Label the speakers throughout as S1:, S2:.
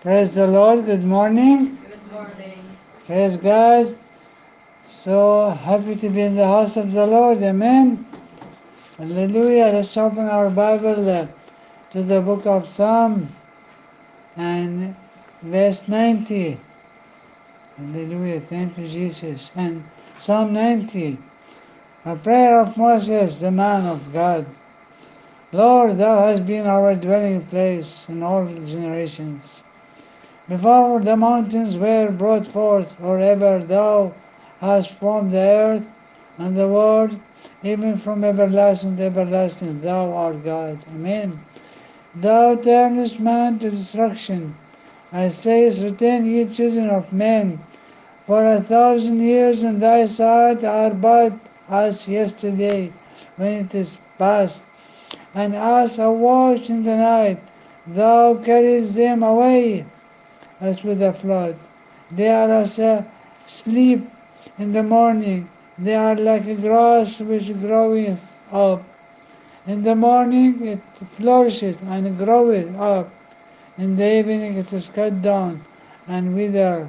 S1: Praise the Lord. Good morning.
S2: Good morning.
S1: Praise God. So happy to be in the house of the Lord. Amen. Hallelujah. Let's open our Bible to the book of Psalm and verse 90. Hallelujah. Thank you, Jesus. And Psalm 90. A prayer of Moses, the man of God. Lord, thou hast been our dwelling place in all generations. Before the mountains were brought forth, or ever thou hast formed the earth and the world, even from everlasting to everlasting, thou art God. Amen. Thou turnest man to destruction, and sayest, return ye children of men, for 1,000 years in thy sight are but as yesterday, when it is past, and as a watch in the night, thou carriest them away as with a flood. They are as a sleep in the morning. They are like a grass which groweth up. In the morning it flourishes and groweth up. In the evening it is cut down and wither.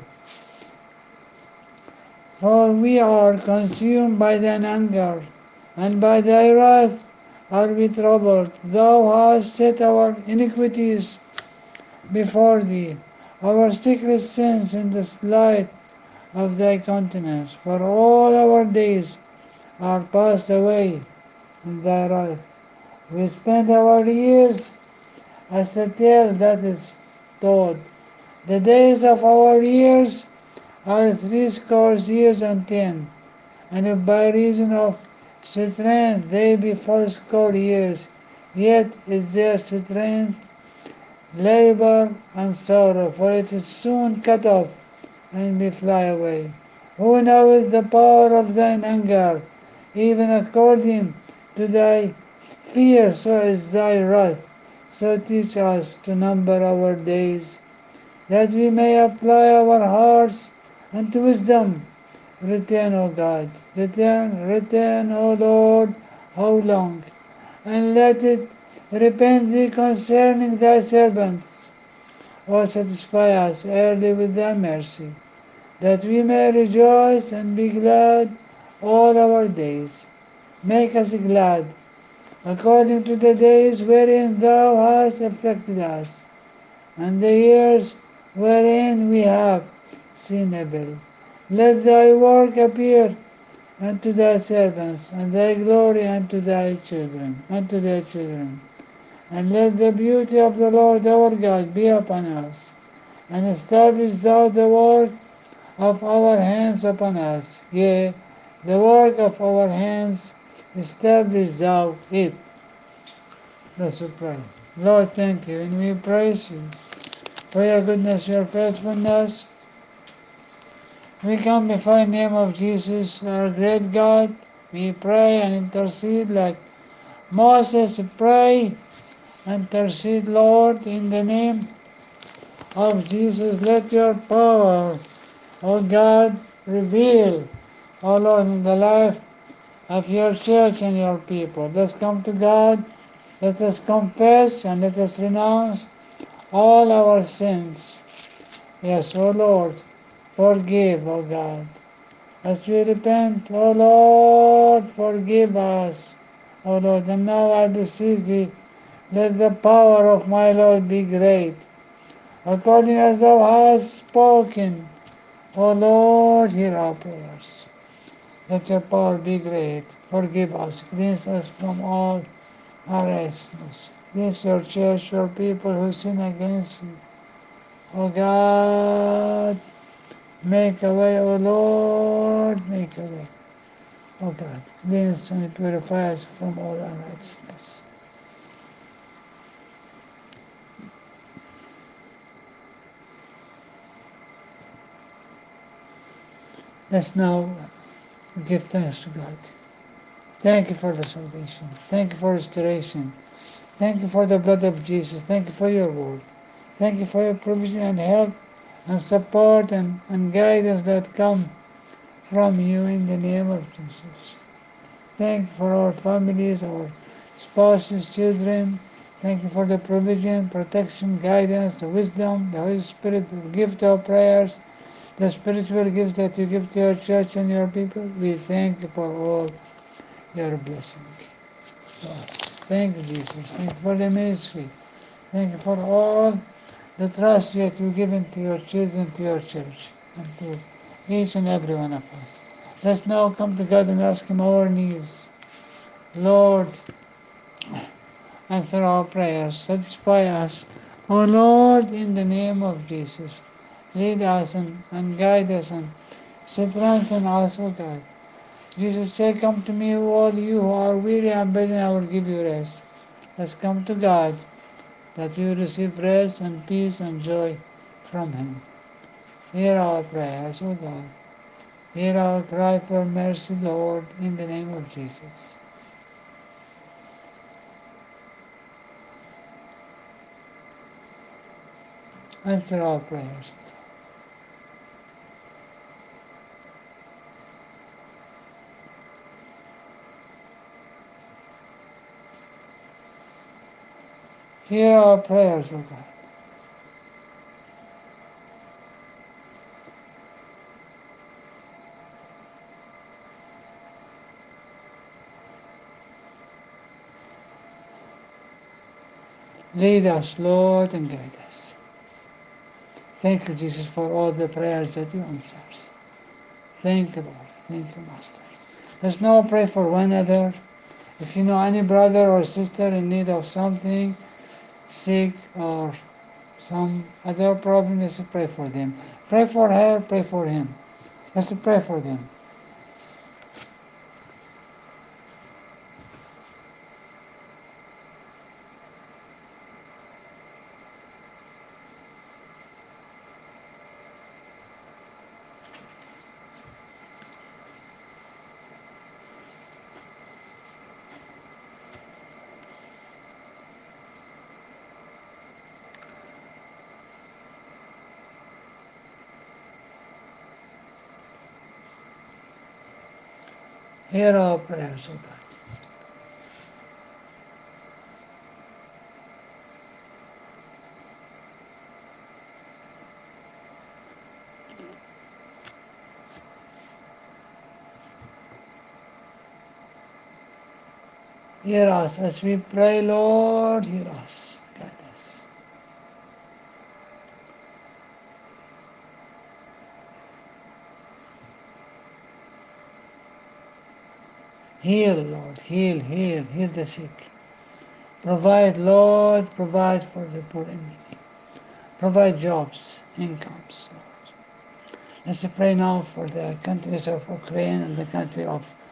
S1: For we are consumed by thine anger, and by thy wrath are we troubled. Thou hast set our iniquities before thee, our secret sins in the light of thy countenance. For all our days are passed away in thy wrath. We spend our years as a tale that is told. The days of our years are 80 and 10, and if by reason of strength they be 80 years, yet is their strength labor and sorrow, for it is soon cut off and we fly away. Who knoweth the power of thine anger? Even according to thy fear, so is thy wrath. So teach us to number our days, that we may apply our hearts unto wisdom. Return, O God, return, O Lord, how long? And let it repent thee concerning thy servants. O satisfy us early with thy mercy, that we may rejoice and be glad all our days. Make us glad, according to the days wherein thou hast afflicted us, and the years wherein we have seen evil. Let thy work appear unto thy servants, and thy glory unto thy children. And let the beauty of the Lord our God be upon us, and establish thou the work of our hands upon us. Yea, the work of our hands, establish thou it. Let's pray. Lord, thank you, and we praise you for your goodness, your faithfulness. We come before the name of Jesus, our great God. We pray and intercede like Moses. Pray, intercede, Lord, in the name of Jesus. Let your power, O God, reveal, O Lord, in the life of your church and your people. Let's come to God. Let us confess and let us renounce all our sins. Yes, O Lord, forgive, O God. As we repent, O Lord, forgive us, O Lord. And now I beseech thee, let the power of my Lord be great, according as thou hast spoken. O Lord, hear our prayers. Let your power be great. Forgive us, cleanse us from all unrighteousness. Cleanse your church, your people who sin against you. O God, make a way, O Lord, make a way. O God, cleanse and purify us from all unrighteousness. Let's now give thanks to God. Thank you for the salvation. Thank you for restoration. Thank you for the blood of Jesus. Thank you for your word. Thank you for your provision and help and support and guidance that come from you in the name of Jesus. Thank you for our families, our spouses, children. Thank you for the provision, protection, guidance, the wisdom, the Holy Spirit will give to our prayers, the spiritual gifts that you give to your church and your people. We thank you for all your blessing. Yes. Thank you, Jesus. Thank you for the ministry. Thank you for all the trust that you given to your children, to your church, and to each and every one of us. Let's now come to God and ask Him our needs. Lord, answer our prayers, satisfy us. O Lord, in the name of Jesus, lead us and guide us and strengthen us, O God. Jesus said, come to me, all you who are weary and burdened, I will give you rest. Let's come to God, that we receive rest and peace and joy from Him. Hear our prayers, O God. Hear our cry for mercy, Lord, in the name of Jesus. Answer our prayers. Hear our prayers, O God. Lead us, Lord, and guide us. Thank you, Jesus, for all the prayers that you answer. Thank you, Lord. Thank you, Master. Let's now pray for one another. If you know any brother or sister in need of something, sick or some other problem, let's pray for them. Pray for her, pray for him. Let's pray for them. Hear our prayers, O God. Hear us as we pray, Lord. Hear us. Guide us. Heal, Lord. Heal, heal, heal the sick. Provide, Lord. Provide for the poor and needy. Provide jobs, incomes, Lord. Let's pray now for the countries of Ukraine and the country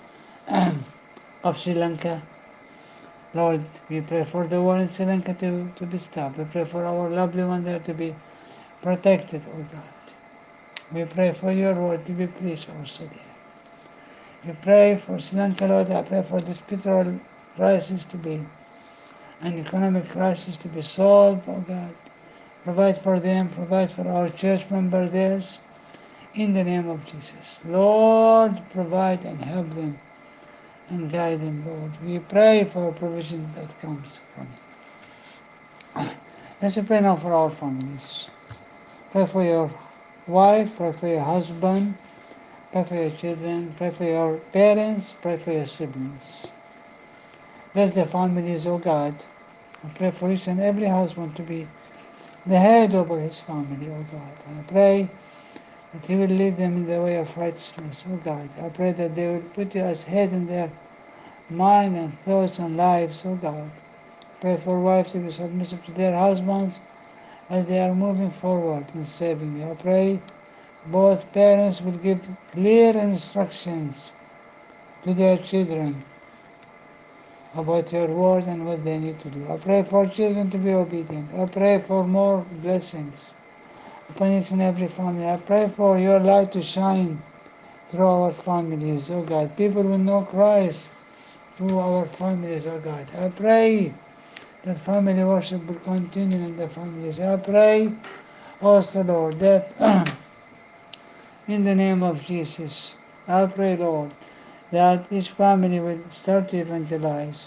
S1: of Sri Lanka. Lord, we pray for the war in Sri Lanka to be stopped. We pray for our lovely one there to be protected, oh God. We pray for your word to be preached also there. We pray for Sri Lanka, Lord. I pray for this spiritual crisis to be, an economic crisis to be solved, oh God. Provide for them, provide for our church members there. In the name of Jesus. Lord, provide and help them and guide them, Lord. We pray for provision that comes from you. Let's pray now for our families. Pray for your wife, pray for your husband, pray for your children, pray for your parents, pray for your siblings. Bless the families, O God. I pray for each and every husband to be the head over his family, O God. And I pray that He will lead them in the way of righteousness, O God. I pray that they will put you as head in their mind and thoughts and lives, O God. Pray for wives to be submissive to their husbands as they are moving forward in saving you. I pray both parents will give clear instructions to their children about your word and what they need to do. I pray for children to be obedient. I pray for more blessings upon each and every family. I pray for your light to shine through our families, oh God. People will know Christ through our families, oh God. I pray that family worship will continue in the families. I pray also, Lord, that in the name of Jesus, I pray, Lord, that each family will start to evangelize.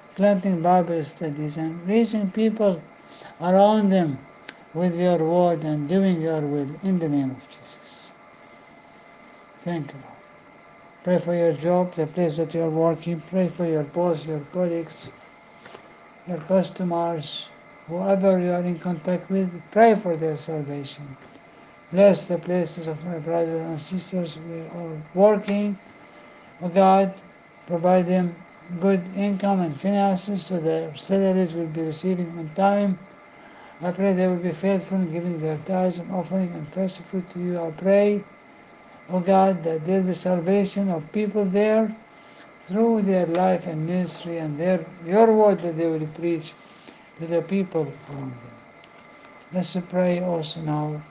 S1: planting Bible studies, and reaching people around them with your word and doing your will in the name of Jesus. Thank you, Lord. Pray for your job, the place that you are working. Pray for your boss, your colleagues, your customers, whoever you are in contact with. Pray for their salvation. Bless the places of my brothers and sisters who are working. Oh God, provide them good income and finances so their salaries will be receiving on time. I pray they will be faithful in giving their tithes and offering and first fruit to you. I pray, oh God, that there be salvation of people there through their life and ministry and your word that they will preach to the people around them. Let's pray also now.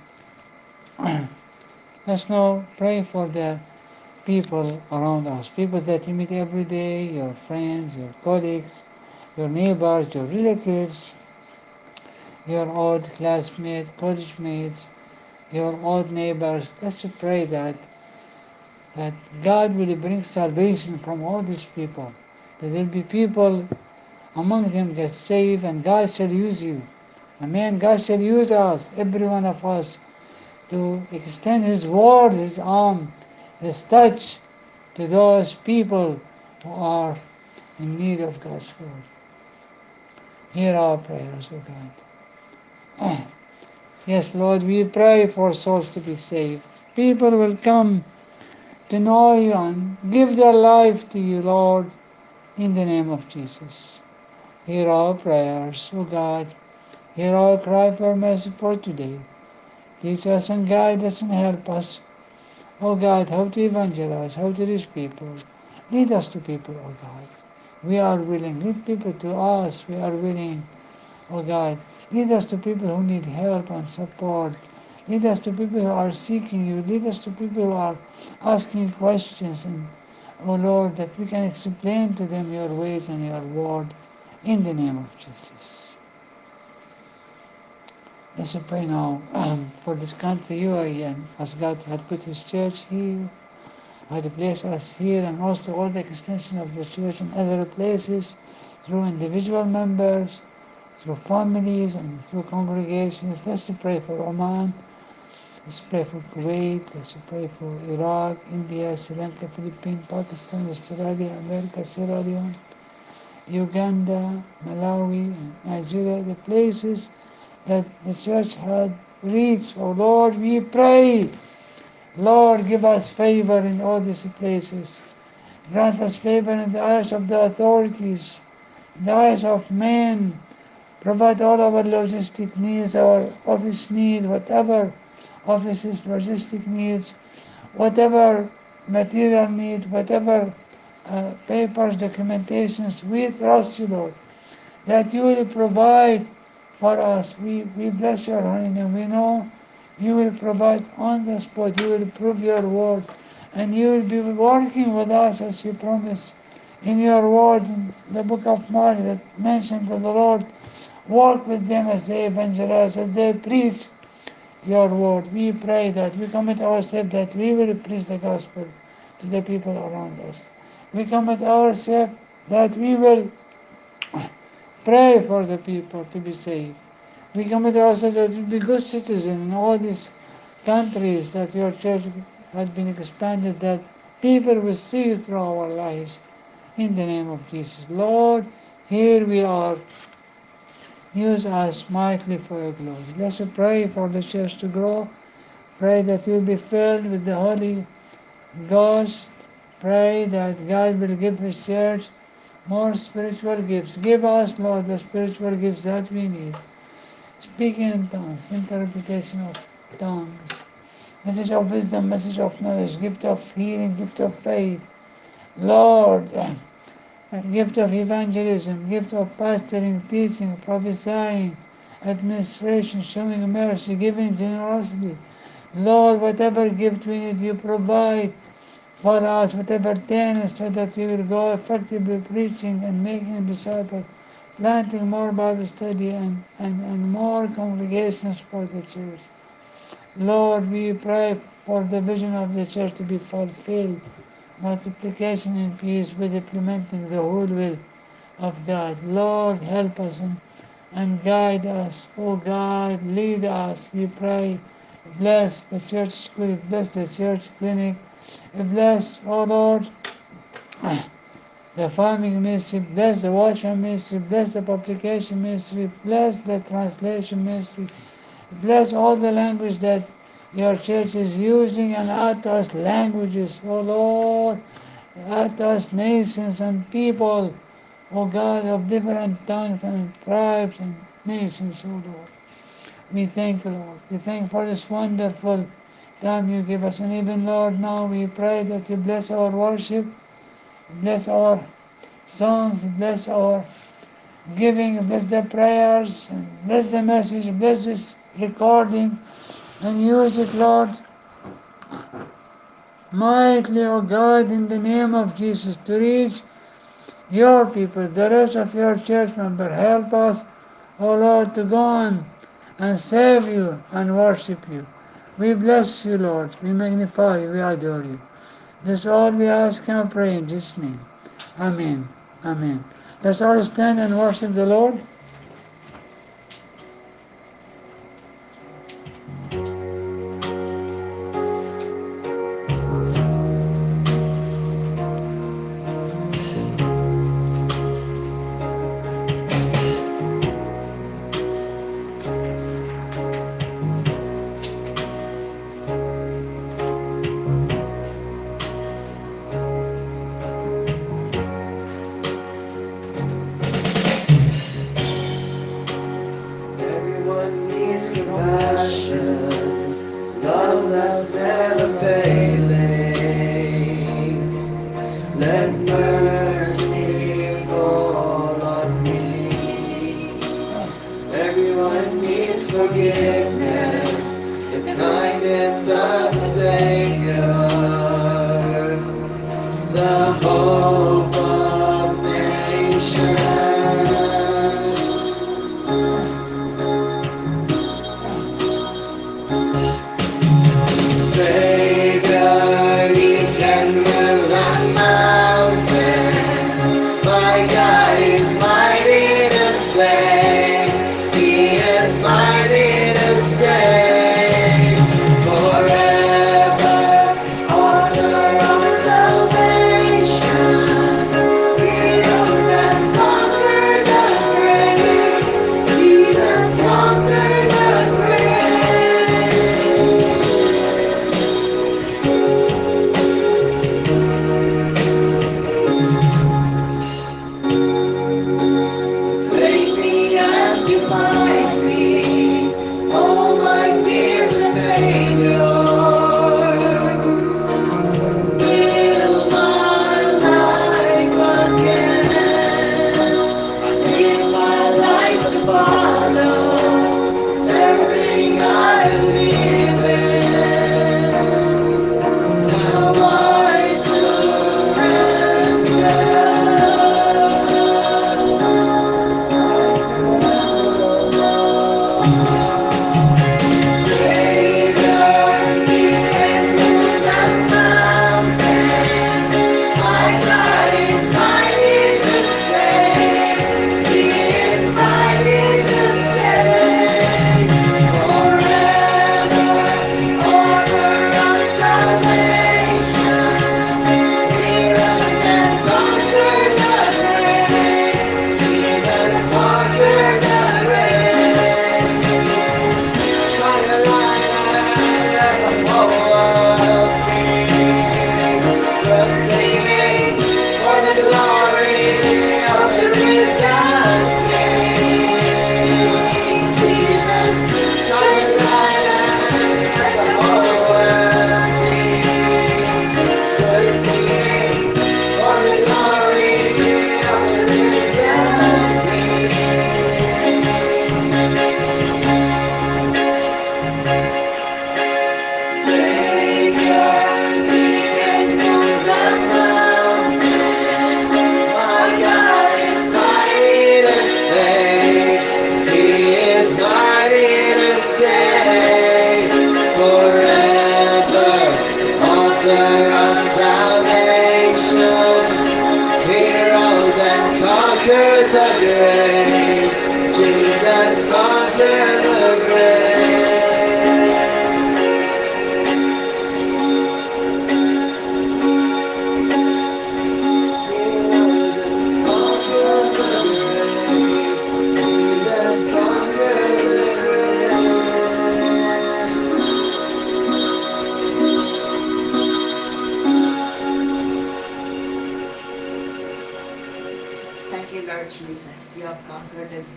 S1: Let's now pray for the people around us, people that you meet every day, your friends, your colleagues, your neighbors, your relatives, your old classmates, college mates, your old neighbors. Let's pray that God will bring salvation from all these people. That there will be people among them get saved, and God shall use you. Amen. God shall use us, every one of us, to extend His word, His arm, His touch to those people who are in need of God's word. Hear our prayers, O God. Yes, Lord, we pray for souls to be saved. People will come to know you and give their life to you, Lord, in the name of Jesus. Hear our prayers, O God. Hear our cry for mercy for today. Teach us and guide us and help us, O God, how to evangelize, how to reach people. Lead us to people, O God. We are willing. Lead people to us. We are willing, O God. Lead us to people who need help and support. Lead us to people who are seeking you. Lead us to people who are asking questions. And, O Lord, that we can explain to them your ways and your word in the name of Jesus. Let's pray now for this country, UAE, and as God had put His church here, had placed us here, and also all the extension of the church in other places through individual members, through families, and through congregations. Let's pray for Oman. Let's pray for Kuwait. Let's pray for Iraq, India, Sri Lanka, Philippines, Pakistan, Australia, America, Sierra Leone, Uganda, Malawi, and Nigeria, the places that the church had reached. Oh Lord, we pray. Lord, give us favor in all these places. Grant us favor in the eyes of the authorities, in the eyes of men. Provide all our logistic needs, our office need, whatever office's logistic needs, whatever material need, whatever papers, documentations. We trust you, Lord, that you will provide for us. We bless your holy name. We know you will provide on the spot. You will prove your word. And you will be working with us as you promise in your word in the book of Mark that mentioned that the Lord work with them as they evangelize, as they preach your word. We pray that we commit ourselves that we will preach the gospel to the people around us. We commit ourselves that we will pray for the people to be saved. We commit ourselves that we be good citizens in all these countries that your church has been expanded, that people will see you through our lives. In the name of Jesus. Lord, here we are. Use us mightily for your glory. Let's pray for the church to grow. Pray that you'll be filled with the Holy Ghost. Pray that God will give His church more spiritual gifts. Give us, Lord, the spiritual gifts that we need. Speaking in tongues, interpretation of tongues, message of wisdom, message of knowledge, gift of healing, gift of faith. Lord, gift of evangelism, gift of pastoring, teaching, prophesying, administration, showing mercy, giving generosity. Lord, whatever gift we need, you provide for us, whatever talent, so that we will go effectively preaching and making disciples, planting more Bible study and more congregations for the church. Lord, we pray for the vision of the church to be fulfilled, multiplication and peace with implementing the whole will of God. Lord, help us and guide us. Oh God, lead us, we pray. Bless the church school, bless the church clinic, bless, oh Lord, the farming ministry, bless the watchman ministry, bless the publication ministry, bless the translation ministry, bless all the language that your church is using, and add to us languages, oh Lord, add to us nations and people, oh God, of different tongues and tribes and nations, oh Lord. We thank you, Lord. We thank you for this wonderful time you give us. And even, Lord, now we pray that you bless our worship, bless our songs, bless our giving, bless the prayers, and bless the message, bless this recording, and use it, Lord, mightily, O God, in the name of Jesus, to reach your people, the rest of your church member. Help us, O Lord, to go on and serve you and worship you. We bless you, Lord. We magnify you. We adore you. This all we ask and pray in Jesus' name. Amen. Amen. Let's all stand and worship the Lord.
S2: Everyone needs compassion, love that's never failing. Let mercy fall on me. Everyone needs forgiveness, the kindness of the Savior, the hope of nations. Savior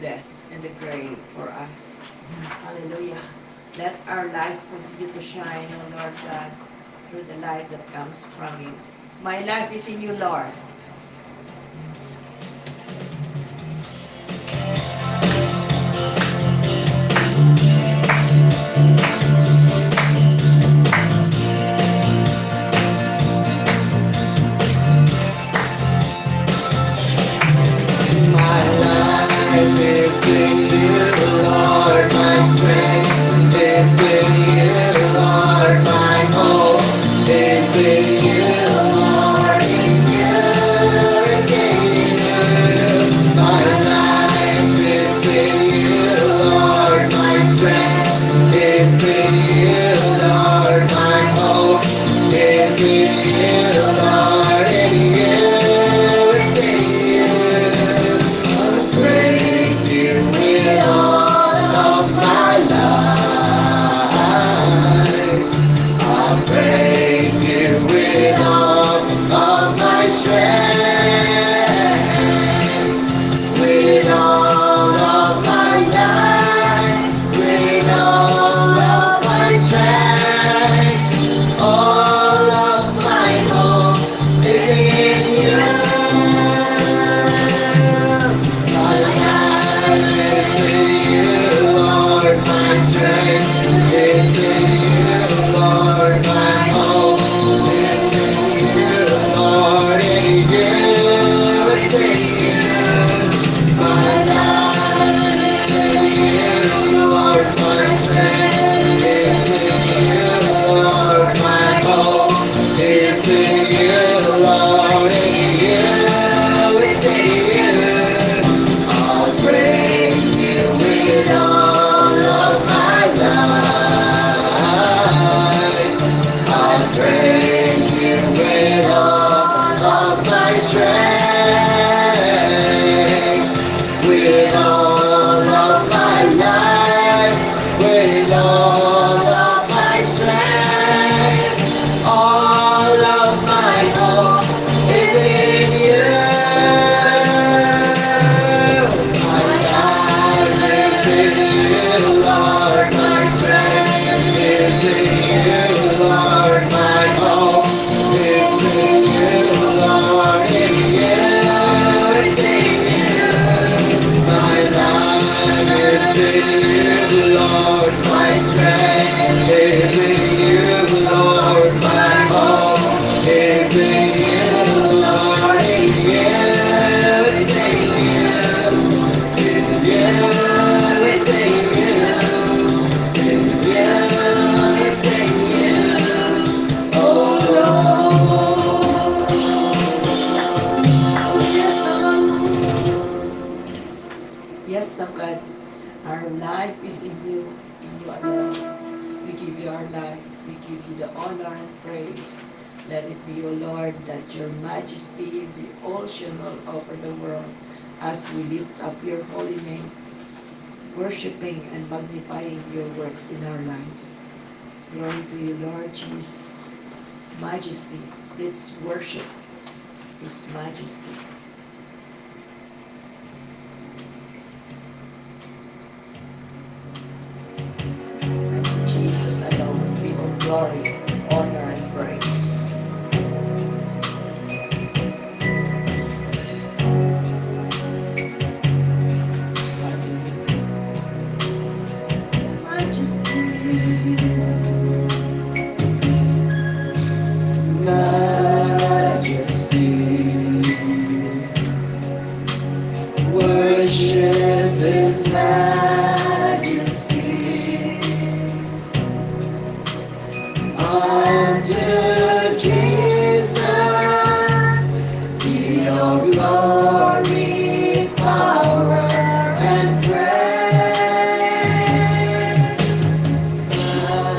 S3: death and the grave for us. Hallelujah. Let our light continue to shine, O Lord God, through the light that comes from you. My life is in you, Lord.
S2: My life is in you, Lord. My strength is in you, Lord. My hope is in you, Lord. In you, it's in you. My life is in you, Lord. My strength is in you, Lord. My hope is in you, Lord. In you, it's in you. Praise you with all of my life. I'll praise you with all of my strength. With all of my life. With all of my strength. All of my hope is in you. My life is in you, Lord. My strength is in you, Lord. My hope is in you, Lord. In you, it's in you. My life is in you, Lord. My strength is in you, Lord. My hope is in you, Lord. In you, it's in you. I'll praise you with all of my life. I'll praise you with all of my strength. With all of my life. With all of my strength. All of my hope is in you. My life is in you, Lord. My strength is in you, Lord. My hope is in you, Lord. In you, it's in you. My life is in you, Lord. My strength is in you, Lord. My hope is in you, Lord. In you, it's in you. In you, it's in you. In you, it's in you. Oh Lord.
S3: Yes, oh God, our life is in you alone. We give you our life. We give you the honor and praise. Let it be, O Lord, that your majesty be all shall all over the world as we lift up your holy name, worshiping and magnifying your works in our lives. Glory to you, Lord Jesus. Majesty. Let's worship his majesty. And to Jesus alone be all glory, honor, and praise.
S2: Majesty. Worship His majesty unto Jesus. Be all glory, power, and praise.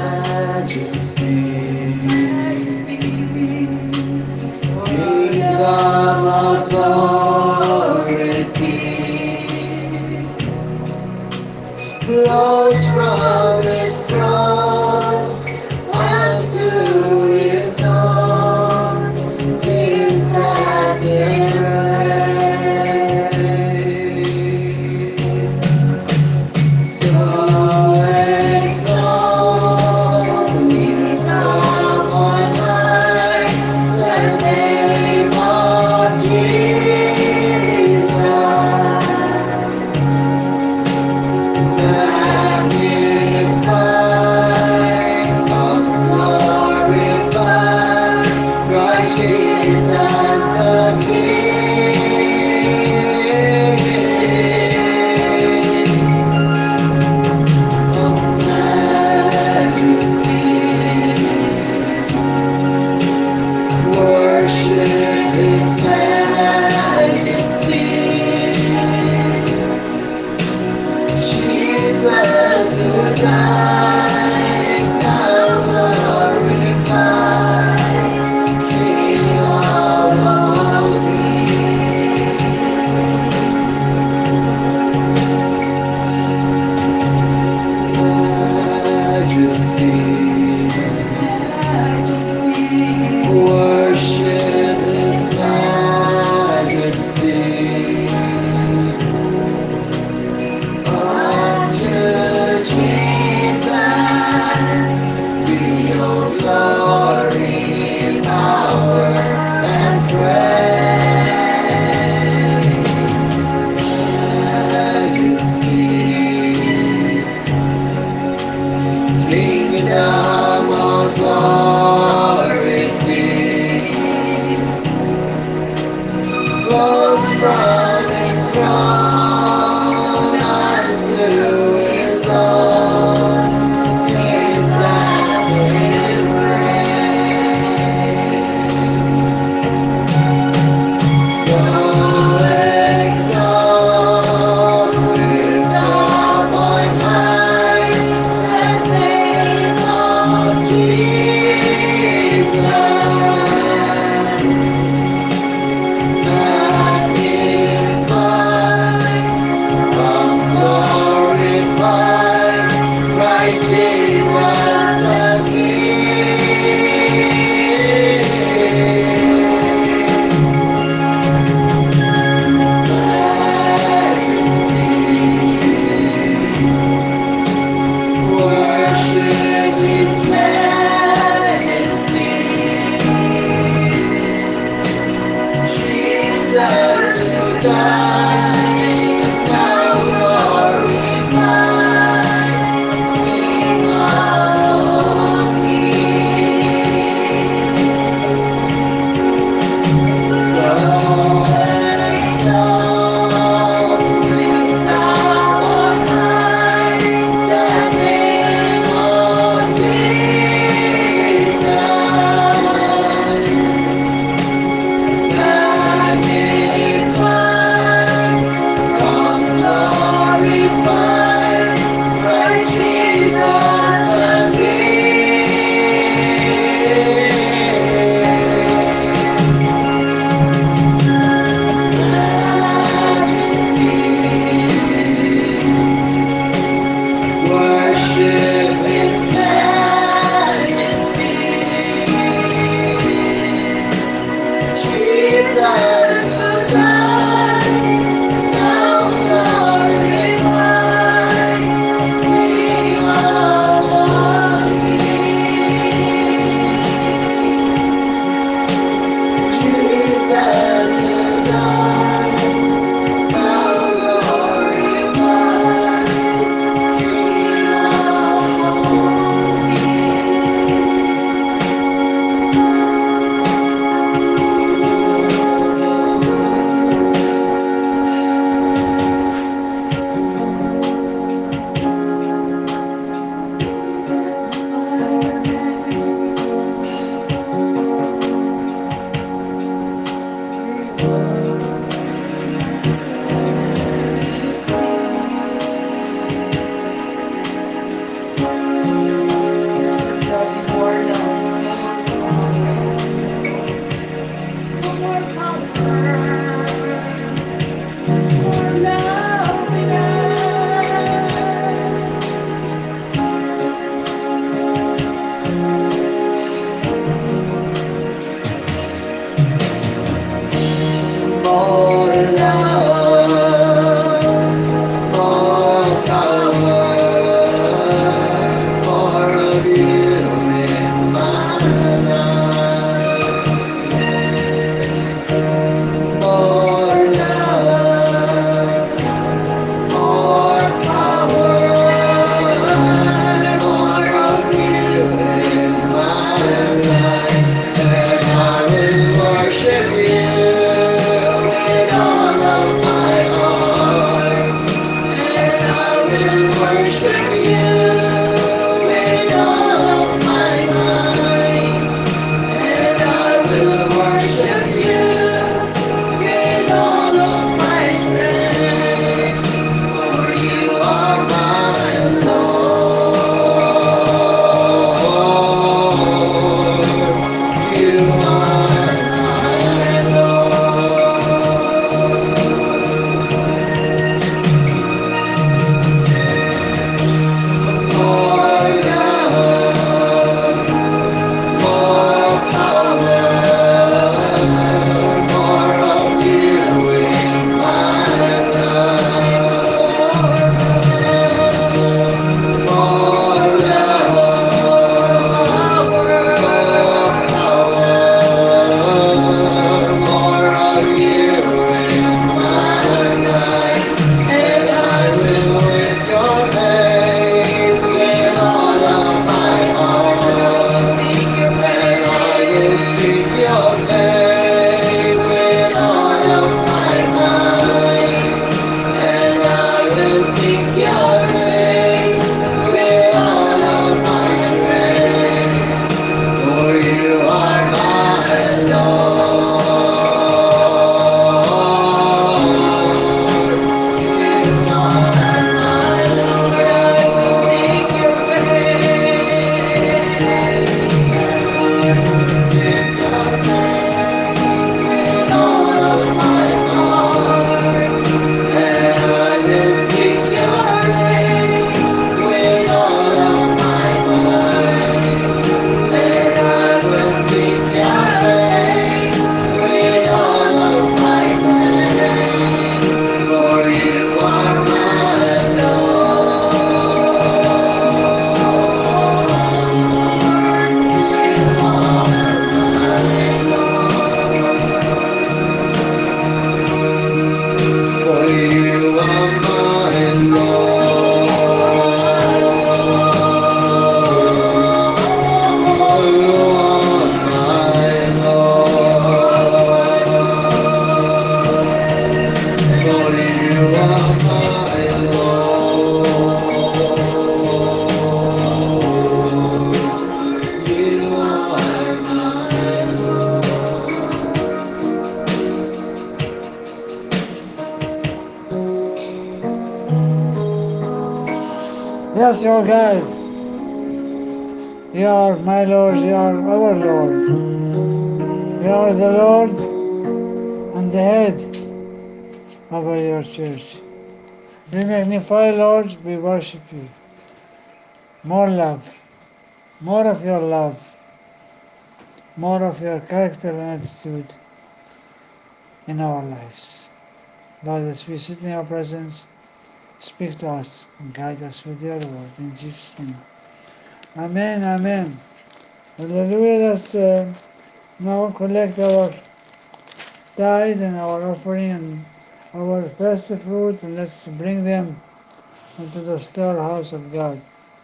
S1: us, your God. You are my Lord, you are our Lord. You are the Lord and the head over your church. We magnify, Lord, we worship you. More love, more of your love, more of your character and attitude in our lives. Lord, as we sit in your presence, speak to us and guide us with your word. In Jesus' name. Amen, amen. Hallelujah. Let's now collect our tithes and our offering and our first fruit, and let's bring them into the storehouse of God.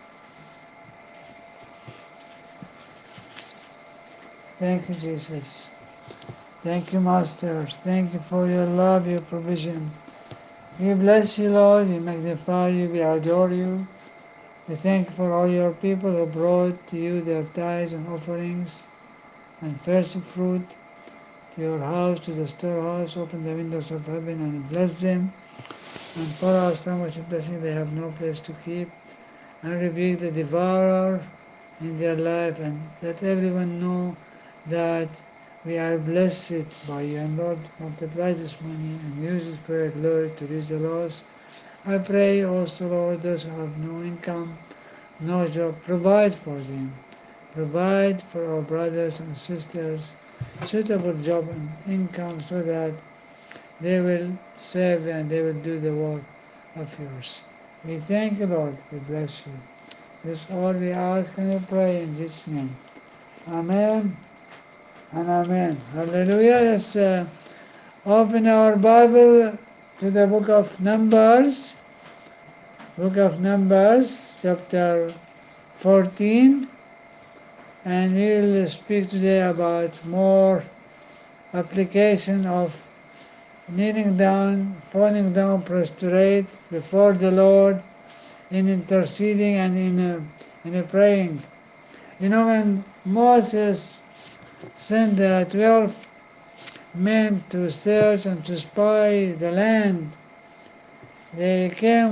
S1: Thank you, Jesus. Thank you, Master. Thank you for your love, your provision. We bless you, Lord. We magnify you. We adore you. We thank you for all your people who brought to you their tithes and offerings and first fruit to your house, to the storehouse. Open the windows of heaven and bless them and pour out so much blessing they have no place to keep. And rebuke the devourer in their life, and let everyone know that we are blessed by you. And Lord, multiply this money and use it for your glory to reach the lost. I pray also, Lord, those who have no income, no job, provide for them. Provide for our brothers and sisters suitable job and income so that they will serve and they will do the work of yours. We thank you, Lord. We bless you. This is all we ask and we pray in Jesus' name. Amen and amen. Hallelujah. Let's open our Bible to the book of Numbers. Book of Numbers, chapter 14. And we will speak today about more application of kneeling down, falling down prostrate before the Lord in interceding and in a praying. You know, when Moses sent the 12 men to search and to spy the land, they came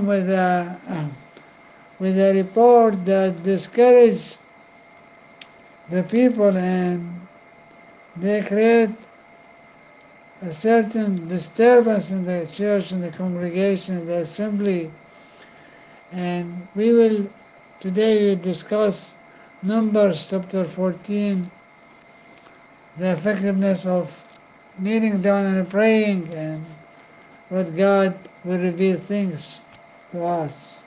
S1: with a report that discouraged the people, and they create a certain disturbance in the church, in the congregation, in the assembly. And we will today discuss Numbers chapter 14, the effectiveness of kneeling down and praying, and what God will reveal things to us.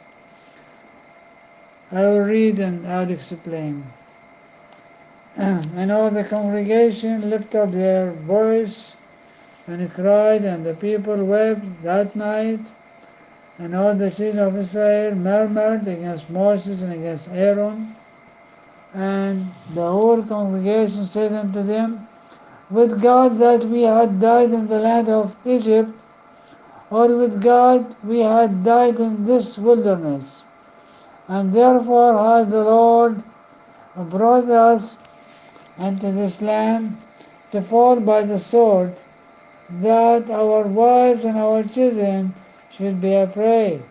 S1: I will read and I'll explain. And all the congregation lifted up their voice and cried, and the people wept that night, and all the children of Israel murmured against Moses and against Aaron. And the whole congregation said unto them, would God that we had died in the land of Egypt, or with God we had died in this wilderness. And therefore hath the Lord brought us unto this land to fall by the sword, that our wives and our children should be a prey.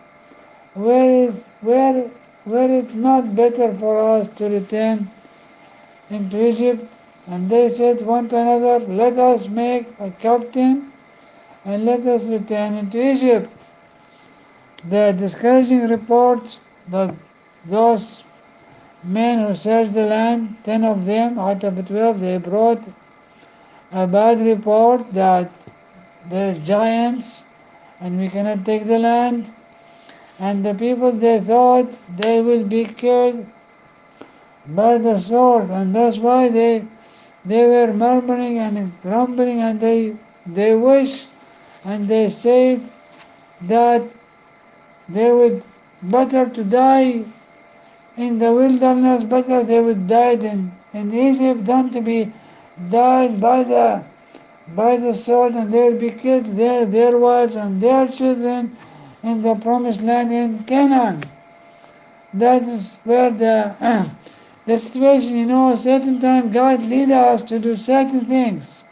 S1: Were it not better for us to return into Egypt? And they said one to another, let us make a captain, and let us return into Egypt. The discouraging report that those men who searched the land, 10 of them out of the 12, they brought a bad report that there are giants and we cannot take the land. And the people, they thought they will be killed by the sword, and that's why they were murmuring and grumbling, and they wish and they said that they would better to die in the wilderness, better they would die in Egypt than to be died by the sword, and they will be killed, their wives and their children in the promised land in Canaan. That is where the situation, you know, a certain time God lead us to do certain things.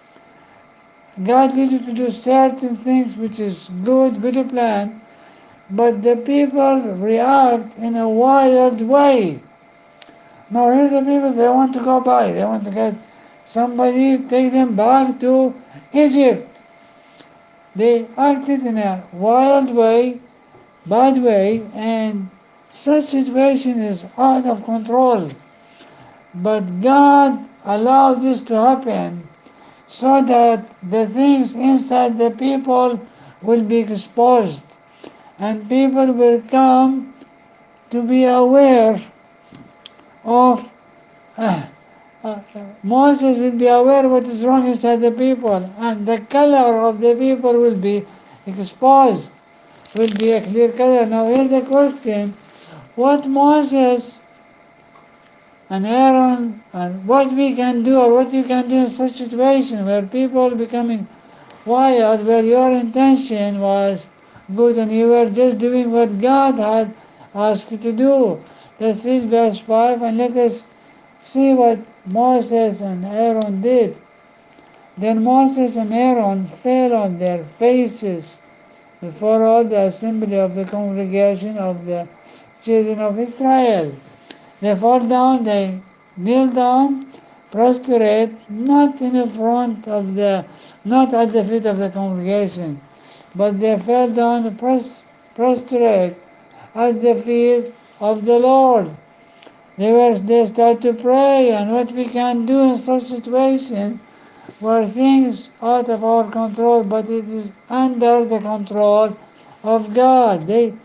S1: God lead you to do certain things which is good plan, but the people react in a wild way. Now here the people, they want to go by, they want to get somebody, take them back to Egypt. They acted in a wild way, bad way, and such situation is out of control. But God allowed this to happen so that the things inside the people will be exposed and people will come to be aware of uh, Moses will be aware what is wrong inside the people, and the color of the people will be exposed, will be a clear color. Now here the question, what Moses and Aaron and what we can do or what you can do in such situation where people becoming wild, where your intention was good and you were just doing what God had asked you to do. Let's read verse 5 and let us see what Moses and Aaron did. Then Moses and Aaron fell on their faces before all the assembly of the congregation of the children of Israel. They fall down, they kneel down, prostrate, not in front of the, not at the feet of the congregation, but they fell down prostrate at the feet of the Lord. They start to pray, and what we can do in such situation where things out of our control, but it is under the control of God.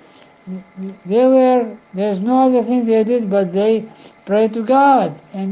S1: There's no other thing they did, but they prayed to God. And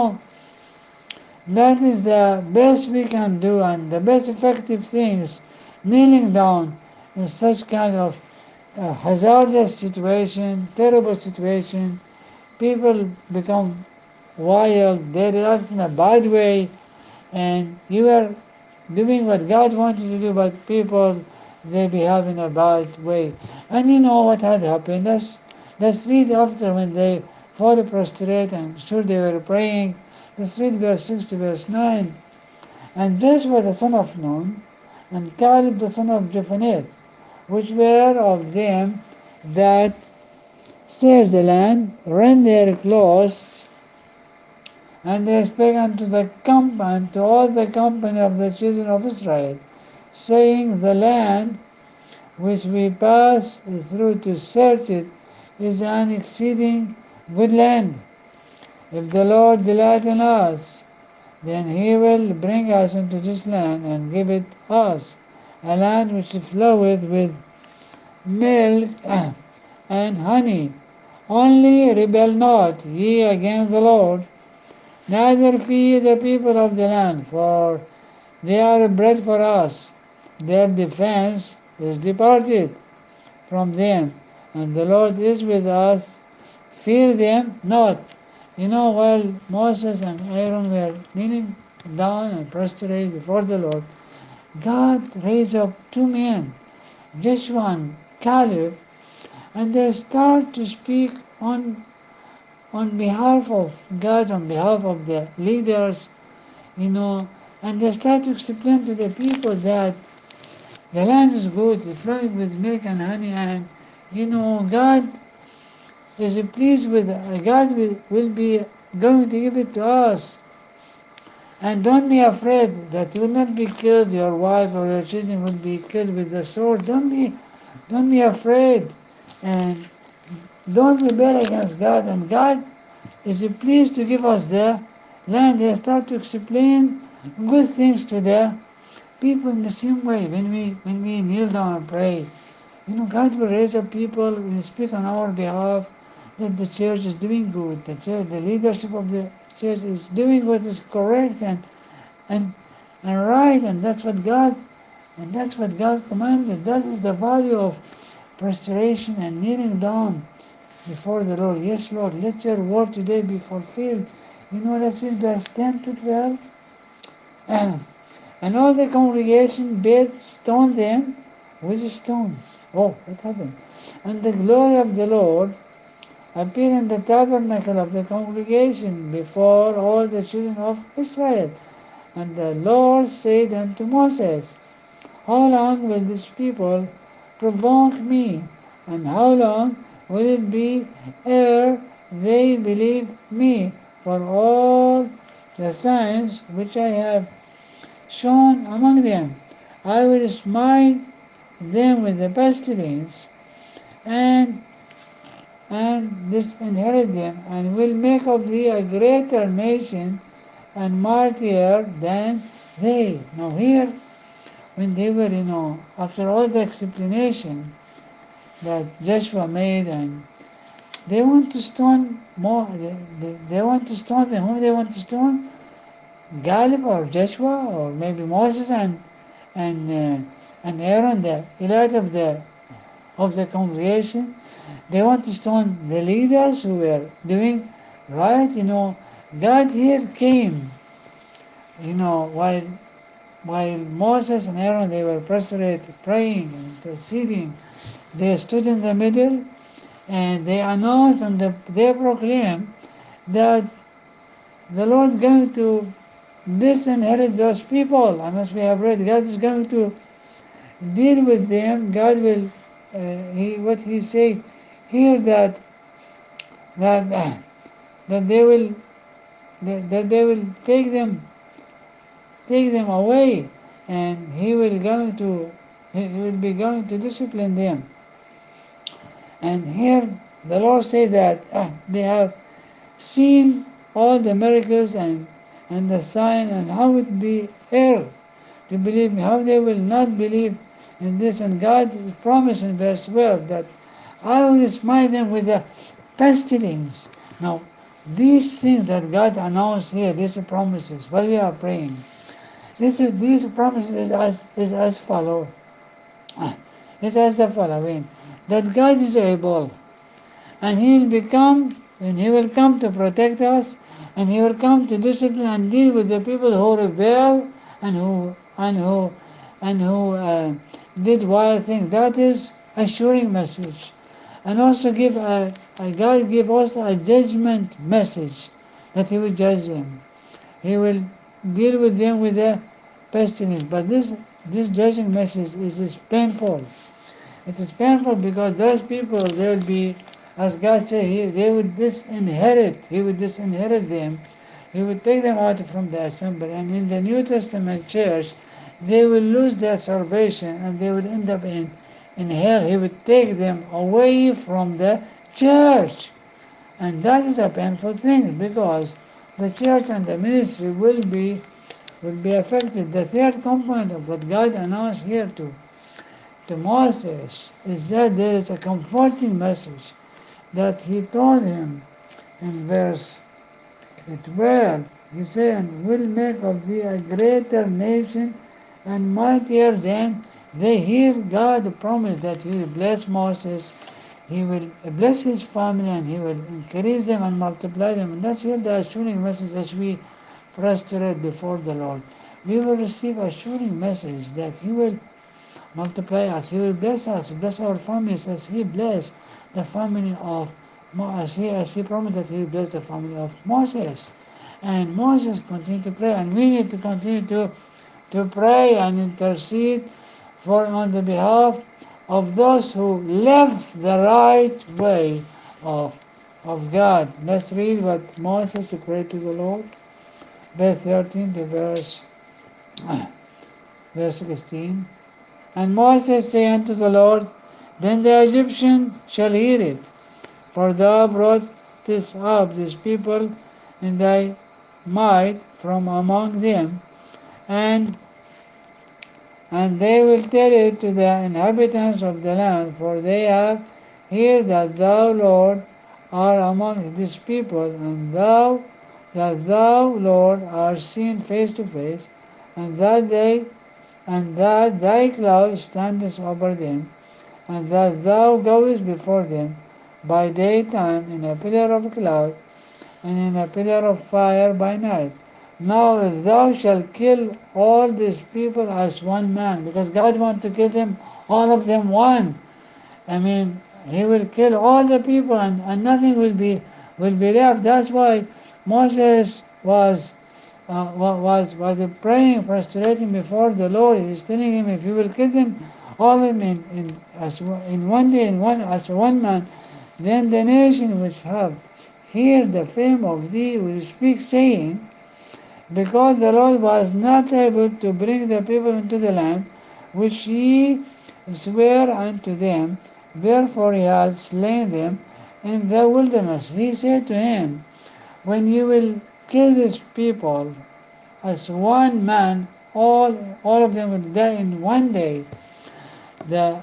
S1: that is the best we can do, and the best effective things, kneeling down in such kind of hazardous situation, terrible situation. People become wild, they react in a bad way, and you are doing what God wanted to do, but people, they behave in a bad way. And you know what had happened. Let's read after when they fall prostrate and sure they were praying. Let's read verse 6 to verse 9. And Joshua the son of Nun, and Caleb the son of Jephunneh, which were of them that searched the land, rent their clothes, and they spake unto the company, to all the company of the children of Israel, saying, the land which we pass through to search it is an exceeding good land. If the Lord delight in us, then he will bring us into this land and give it us, a land which floweth with milk and honey. Only rebel not ye against the Lord, neither fear the people of the land, for they are bread for us. Their defense is departed from them, and the Lord is with us. Fear them not. While Moses and Aaron were kneeling down and prostrate before the Lord, God raised up two men, Joshua and Caleb, and they start to speak on behalf of God, on behalf of the leaders, and they start to explain to the people that the land is good, it's flowing with milk and honey, and God is pleased with God will be going to give it to us. And don't be afraid that you will not be killed, your wife or your children will be killed with the sword. Don't be afraid, and don't rebel against God. And God is pleased to give us the land. They start to explain good things to the people in the same way. When we kneel down and pray, God will raise up people who will speak on our behalf that the church is doing good. The church, the leadership of the church is doing what is correct and and right, and that's what God commanded. That is the value of prostration and kneeling down before the Lord. Yes, Lord, let your word today be fulfilled. Let's read verse 10 to 12. And all the congregation bade stone them with stones. Oh, what happened? And the glory of the Lord appeared in the tabernacle of the congregation before all the children of Israel. And the Lord said unto Moses, how long will this people provoke me, And how long will it be ere they believe me for all the signs which I have shown among them? I will smite them with the pestilence, and disinherit them, and will make of thee a greater nation and mightier than they. Now here, when they were, after all the explanation that Joshua made, and they want to stone more, they want to stone them. Whom they want to stone? Caleb or Joshua or maybe Moses and Aaron, the elite of the congregation. They want to stone the leaders who were doing right. God here came, while Moses and Aaron, they were prostrate, praying and interceding. They stood in the middle and they announced and they proclaimed that the Lord is going to disinherit those people. And as we have read, God is going to deal with them. God will, what He say here, that that they will that they will take them away, and he will be going to discipline them. And here the Lord said that they have seen all the miracles and the sign, and how it be error to believe me, how they will not believe in this. And God promised in verse 12 that I will smite them with the pestilence. Now, these things that God announced here, these promises, what we are praying, these promises is as follow. It's as the following: that God is able, and He will come to protect us, and He will come to discipline and deal with the people who rebel and who did wild things. That is assuring message. And also God give also a judgment message, that He will judge them. He will deal with them with the pestilence. But this judging message is painful. It is painful because those people, they will be, as God said, they would disinherit. He would disinherit them. He would take them out from the assembly. And in the New Testament church, they will lose their salvation and they will end up in hell. He would take them away from the church. And that is a painful thing, because the church and the ministry will be affected. The third component of what God announced here to Moses is that there is a comforting message that He told him in verse 12. He said, and will make of thee a greater nation and mightier than they. Hear God promise that He will bless Moses, He will bless his family, and He will increase them and multiply them. And that's here the assuring message as we prostrate before the Lord. We will receive assuring message that He will multiply us. He will bless us, bless our families as He blessed the family of as he promised that He will bless the family of Moses. And Moses continued to pray, and we need to continue to pray and intercede for on the behalf of those who left the right way of God. Let's read what Moses prayed to the Lord, verse 13 to verse 16. And Moses said unto the Lord, then the Egyptian shall hear it, for thou broughtest up this people in thy might from among them, and they will tell it to the inhabitants of the land, for they have heard that thou, Lord, art among this people, and that thou, Lord, art seen face to face, and that thy cloud standeth over them, and that thou goest before them by daytime in a pillar of cloud, and in a pillar of fire by night. Now if thou shalt kill all these people as one man, because God wants to kill them, all of them one. I mean, He will kill all the people, and nothing will be left. That's why Moses was praying, prostrating before the Lord. He's telling him, if you will kill them all of them in one day, as one man, then the nation which have heard the fame of thee will speak, saying, because the Lord was not able to bring the people into the land which he sware unto them, therefore he has slain them in the wilderness. He said to him, when you will kill these people as one man, all of them will die in one day. The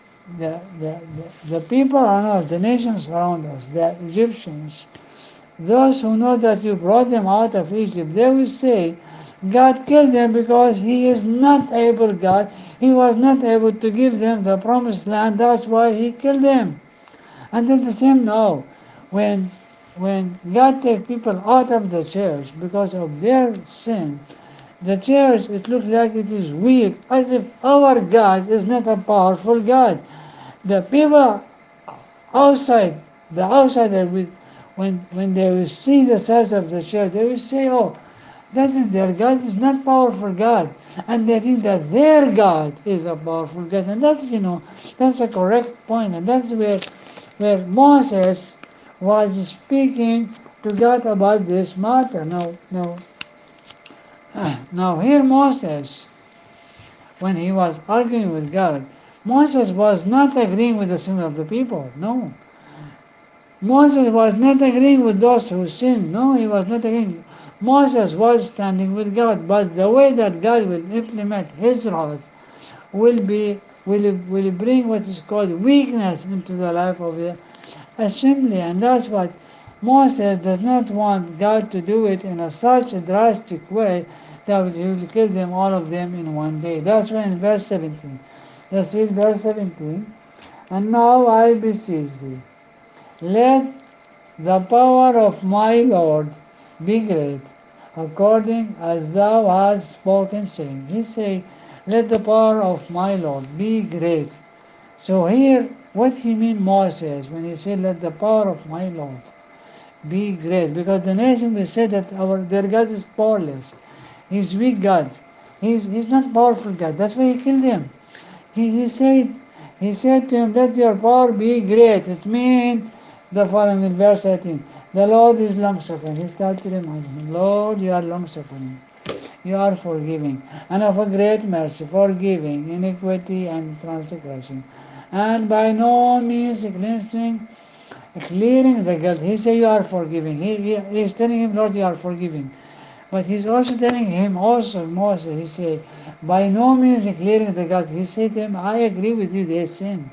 S1: the people around us, the nations around us, the Egyptians, those who know that you brought them out of Egypt, they will say, God killed them because He is not able, God. He was not able to give them the promised land. That's why He killed them. And then the same now, when when God takes people out of the church because of their sin, the church, it looks like it is weak, as if our God is not a powerful God. The people outside, the outsider, when they will see the size of the church, they will say, oh, that is their God is not powerful God. And they think that their God is a powerful God. And that's, that's a correct point. And that's where Moses was speaking to God about this matter. Now here Moses, when he was arguing with God, Moses was not agreeing with the sin of the people. No. Moses was not agreeing with those who sinned. No, he was not agreeing. Moses was standing with God, but the way that God will implement his wrath will bring what is called weakness into the life of the assembly, and that's what Moses does not want God to do it in such a drastic way that he will kill them, all of them, in one day. That's why in verse 17, let's read verse 17. And now I beseech thee, let the power of my Lord be great, according as thou hast spoken, saying. He say, let the power of my Lord be great. So here, what he mean Moses when he said, let the power of my Lord be great? Because the nation will say that their God is powerless. He's weak God. He's not powerful God. That's why he killed him. He said, to him, let your power be great. It means the following in verse 18. The Lord is long-suffering. He started to remind him, Lord, you are long-suffering. You are forgiving, and of a great mercy, forgiving iniquity and transgression, and by no means clearing the guilt. He said, you are forgiving. He is telling him, Lord, you are forgiving. But he's also telling him, also Moses, he said, by no means clearing the guilt. He said to him, I agree with you, they sin.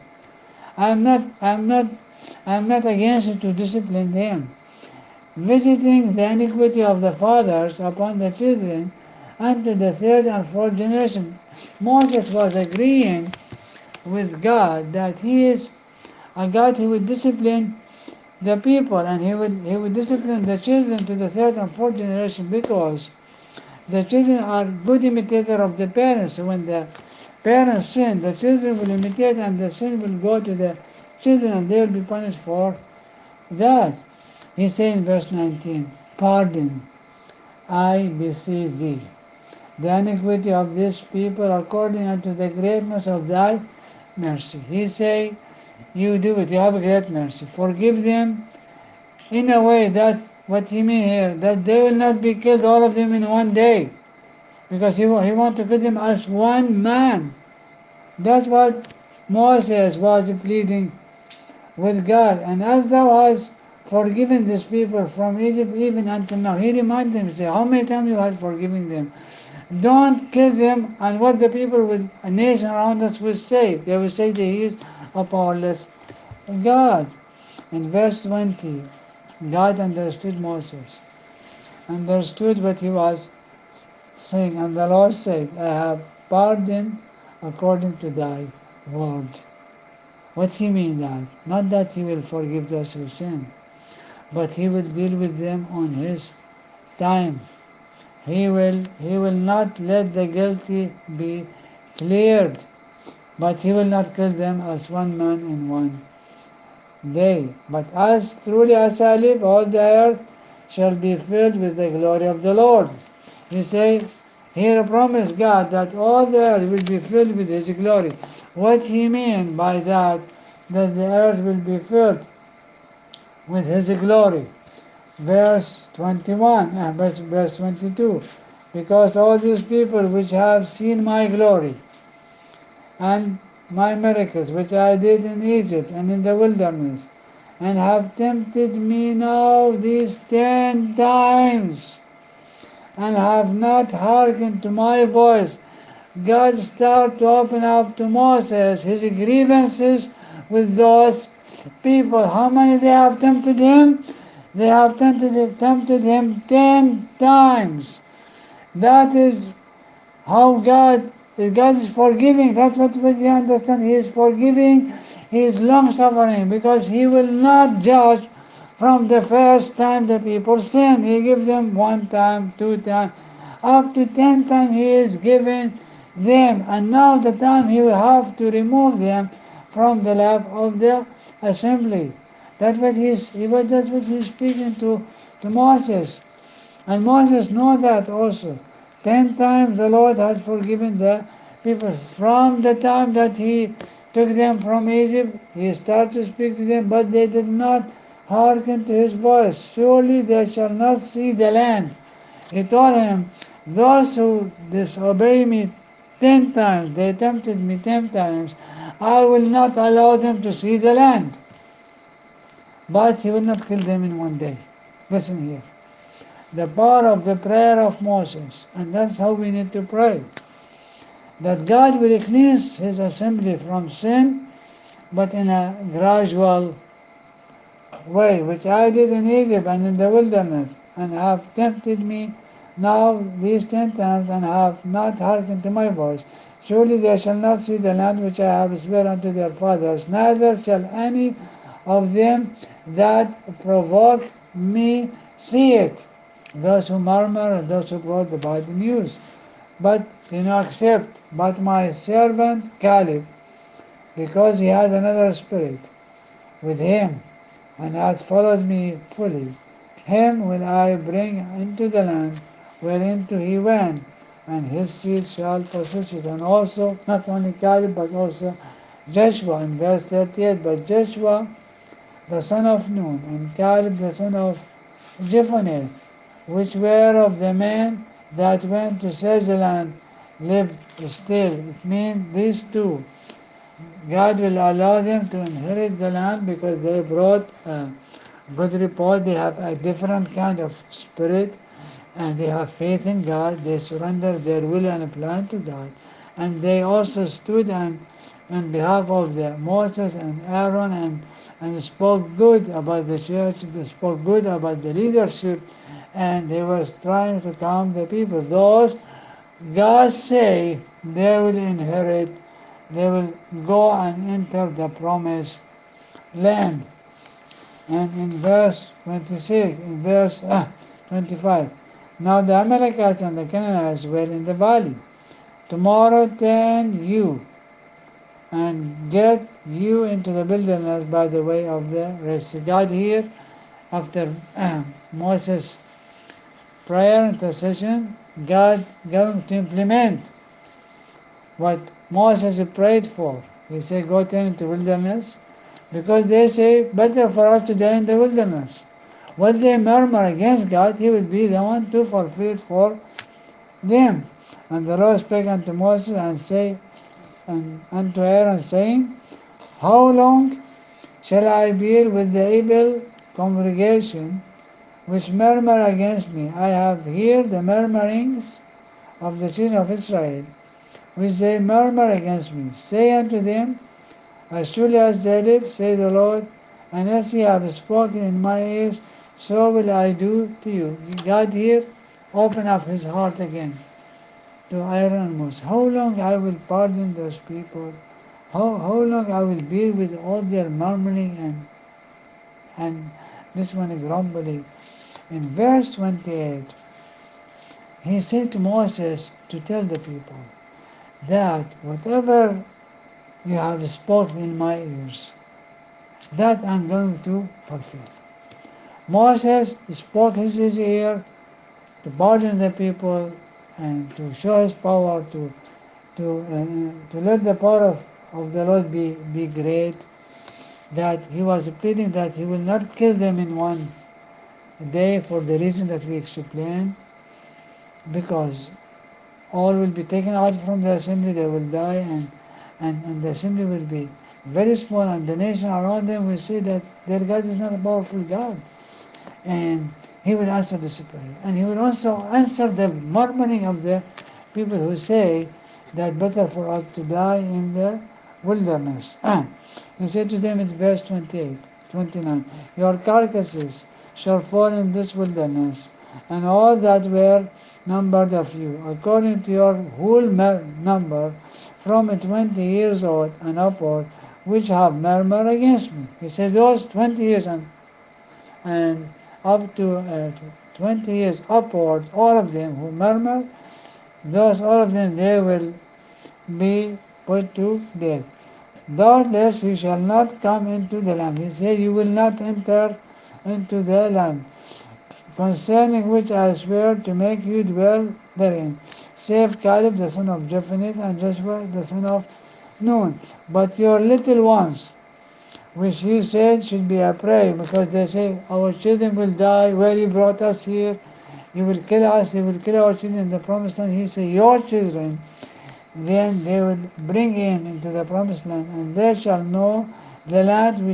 S1: I'm not against you to discipline them, visiting the iniquity of the fathers upon the children unto the third and fourth generation. Moses was agreeing with God that he is a God who would discipline the people, and he would discipline the children to the third and fourth generation, because the children are good imitator of the parents. So when the parents sin, the children will imitate, and the sin will go to the children, and they will be punished for that. He says in verse 19, pardon, I beseech thee, the iniquity of this people according unto the greatness of thy mercy. He say, you do it, you have a great mercy. Forgive them in a way that, what he mean here, that they will not be killed, all of them, in one day. Because he want to kill them as one man. That's what Moses was pleading with God. And as thou hast forgiven these people from Egypt even until now, he reminded them, say, how many times you have forgiven them? Don't kill them. And what the people with a nation around us will say, they will say that he is a powerless God. In verse 20, God understood Moses, understood what he was saying, and the Lord said, I have pardoned according to thy word. What he mean that? Not that he will forgive those who sin, but he will deal with them on his time. He will not let the guilty be cleared, but he will not kill them as one man in one day. But as truly as I live, all the earth shall be filled with the glory of the Lord. He say, here promise God that all the earth will be filled with his glory. what he meant by that the earth will be filled with his glory. Verse 21, verse 22, because all these people which have seen my glory and my miracles which I did in Egypt and in the wilderness, and have tempted me now these 10 times, and have not hearkened to my voice. God started to open up to Moses his grievances with those people. How many they have tempted him? They have tempted him 10 times. That is how God is forgiving. That's what we understand. He is forgiving. He is long suffering because he will not judge from the first time the people sin. He gives them 1 time, 2 times, up to 10 times he is giving them. And now the time he will have to remove them from the lap of the assembly. That's what he's speaking to Moses. And Moses know that also. 10 times the Lord had forgiven the people. From the time that he took them from Egypt, he started to speak to them, but they did not hearken to his voice. Surely they shall not see the land. He told him, those who disobey me 10 times, they tempted me 10 times, I will not allow them to see the land. But he will not kill them in one day. Listen here. The power of the prayer of Moses. And that's how we need to pray. That God will cleanse his assembly from sin, but in a gradual way, which I did in Egypt and in the wilderness, and have tempted me now these 10 times, and have not hearkened to my voice. Surely they shall not see the land which I have sworn unto their fathers, neither shall any of them that provoke me see it. Those who murmur and those who brought the bad news. But accept, but my servant Caleb, because he had another spirit with him, and hath followed me fully, him will I bring into the land whereinto he went, and his seed shall possess it. And also, not only Caleb, but also Joshua in verse 38, but Joshua the son of Nun, and Caleb the son of Jephunneh, which were of the men that went to seize the land, lived still. It means these two. God will allow them to inherit the land because they brought a good report. They have a different kind of spirit and they have faith in God. They surrender their will and plan to God. And they also stood on behalf of the Moses and Aaron and spoke good about the church, spoke good about the leadership, and they were trying to calm the people. Those God say they will inherit, they will go and enter the promised land. And in verse 26, in verse 25, now the Amalekites and the Canaanites were in the valley. Tomorrow turn you and get you into the wilderness by the way of the rest. God here, after Moses' prayer intercession, God going to implement what Moses prayed for. He said, go turn into wilderness, because they say, better for us to die in the wilderness. What they murmur against God, he will be the one to fulfill it for them. And the Lord spake unto Moses and say, and unto Aaron, saying, how long shall I bear with the able congregation which murmur against me? I have heard the murmurings of the children of Israel, which they murmur against me. Say unto them, as surely as they live, say the Lord, and as ye have spoken in my ears, so will I do to you. God here open up his heart again to Aaron and Moses. How long I will pardon those people? How long I will bear with all their murmuring and this one grumbling? In verse 28, he said to Moses to tell the people that whatever you have spoken in my ears, that I'm going to fulfill. Moses spoke his ear to pardon the people and to show his power to let the power of the Lord be great, that he was pleading that he will not kill them in one day for the reason that we explained, because all will be taken out from the assembly, they will die, and the assembly will be very small, and the nation around them will see that their God is not a powerful God. And he will answer this prayer. And he will also answer the murmuring of the people who say that better for us to die in the wilderness. He said to them in verse 28, 29, your carcasses shall fall in this wilderness, and all that were numbered of you, according to your whole number, from 20 years old and upward, which have murmured against me. He said those 20 years and up to 20 years upward, all of them who murmur, those all of them they will be put to death. Doubtless you shall not come into the land. He said, you will not enter into the land, concerning which I swear to make you dwell therein, save Caleb the son of Jephunneh and Joshua the son of Nun. But your little ones, which he said should be a prey, because they say, our children will die, where you brought us here, you will kill us, you will kill our children in the promised land. He said, your children, then they will bring in into the promised land, and they shall know the land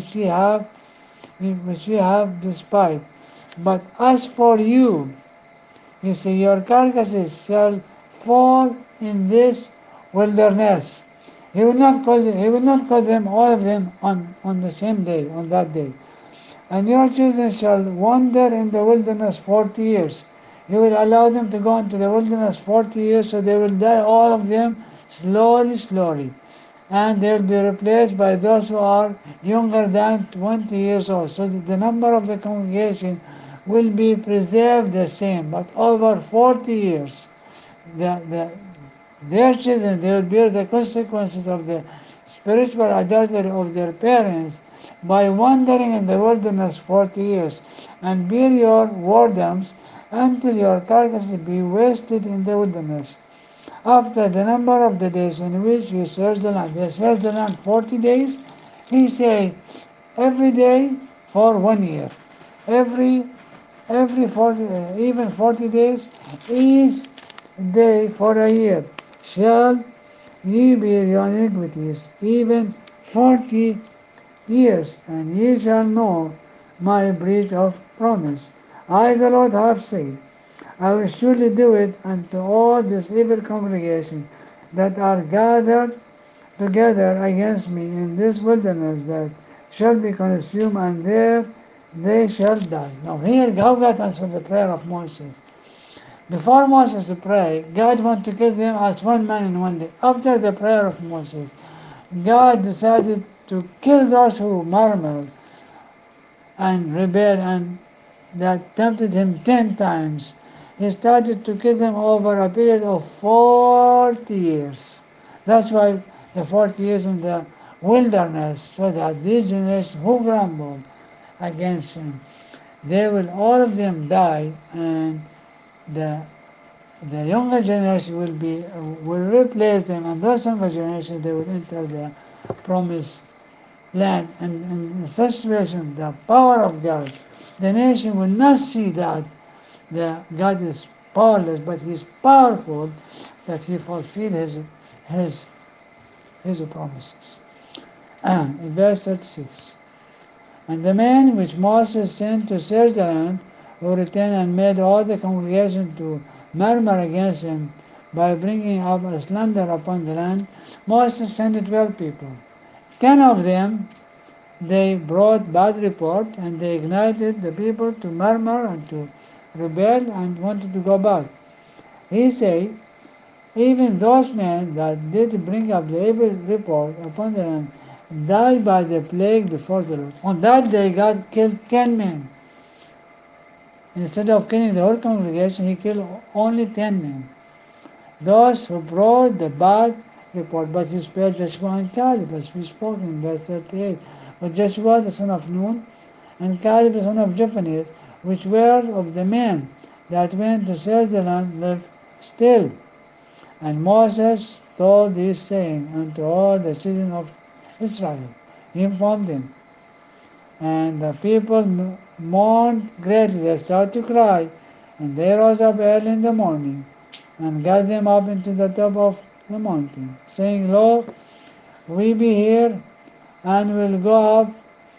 S1: which ye have despised. But as for you, he said, your carcasses shall fall in this wilderness. He will not call them all of them on the same day, on that day. And your children shall wander in the wilderness 40 years. He will allow them to go into the wilderness 40 years, so they will die, all of them, slowly, slowly. And they will be replaced by those who are younger than 20 years old. So that the number of the congregation will be preserved the same, but over 40 years, the, their children, they will bear the consequences of the spiritual adultery of their parents by wandering in the wilderness 40 years, and bear your whoredoms until your carcasses be wasted in the wilderness. After the number of the days in which you search the land, they search the land 40 days, he said, every day for 1 year. Every every 40, even 40 days, each day for a year, shall ye bear your iniquities, even 40 years, and ye shall know my breach of promise. I, the Lord, have said, I will surely do it unto all this evil congregation that are gathered together against me in this wilderness, that shall be consumed, and there they shall die. Now here God answered the prayer of Moses. Before Moses prayed, God wanted to kill them as one man in one day. After the prayer of Moses, God decided to kill those who murmured and rebelled and that tempted him 10 times. He started to kill them over a period of 40 years. That's why the 40 years in the wilderness, so that this generation who grumbled against him, they will all of them die, and the the younger generation will replace them, and those younger generations they will enter the promised land. And in such situation, the power of God, the nation will not see that the God is powerless, but He is powerful, that He fulfill His His promises. In verse 36. And the man which Moses sent to search the land, who returned and made all the congregation to murmur against him by bringing up a slander upon the land, Moses sent 12 people. 10 of them they brought bad report, and they ignited the people to murmur and to rebel and wanted to go back. He said, even those men that did bring up the evil report upon the land died by the plague before the Lord. On that day, God killed 10 men. Instead of killing the whole congregation, He killed only 10 men. Those who brought the bad report, but He spared Joshua and Caleb, as we spoke in verse 38. But Joshua the son of Nun and Caleb the son of Jephunneh, which were of the men that went to search the land, lived still. And Moses told this saying unto all the children of Israel. He informed them. And the people mourned greatly. They started to cry. And they rose up early in the morning and got them up into the top of the mountain, saying, Lo, we be here, and will go up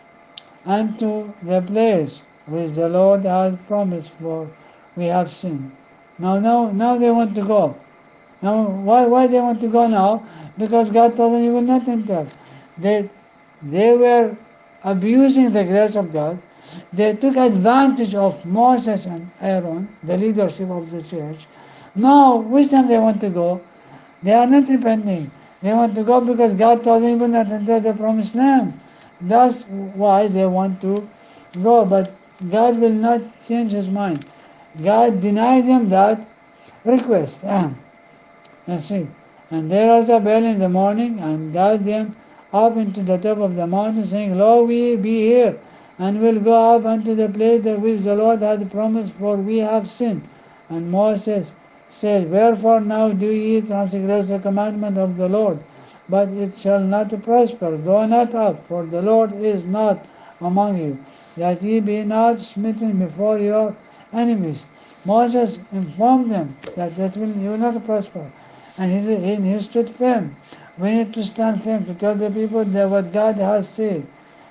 S1: unto the place which the Lord hath promised, for we have sinned. Now they want to go. Now, why they want to go now? Because God told them, you will not enter. They, they were abusing the grace of God. They took advantage of Moses and Aaron, the leadership of the church. Now, which time they want to go? They are not repenting. They want to go because God told them you will not enter the promised land. That's why they want to go. But God will not change his mind. God denied them that request. That's it. And they rose up early in the morning and got them up into the top of the mountain, saying, Lo, we be here, and will go up unto the place that which the Lord hath promised, for we have sinned. And Moses said, Wherefore now do ye transgress the commandment of the Lord? But it shall not prosper. Go not up, for the Lord is not among you, that ye be not smitten before your enemies. Moses informed them that he will not prosper. And he stood firm. We need to stand firm to tell the people that what God has said.